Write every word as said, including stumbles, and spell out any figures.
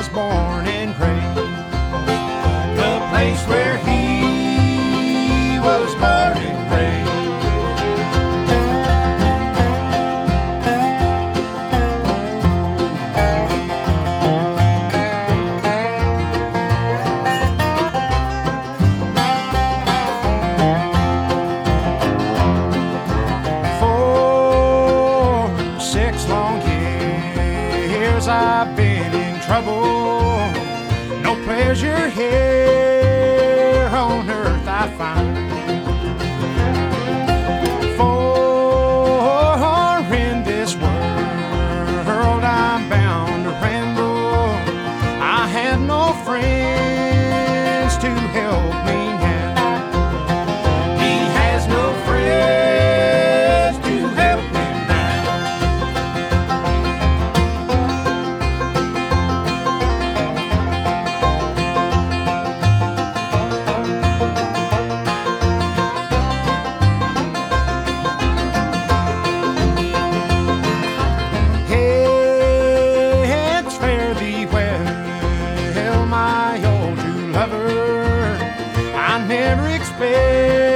was born and raised. The place where he was born and raised. I've been in trouble. No pleasure here on earth I find. For in this world I'm bound to ramble. I have no friends to help me now. He has no friends to help me. My old true lover, I never expected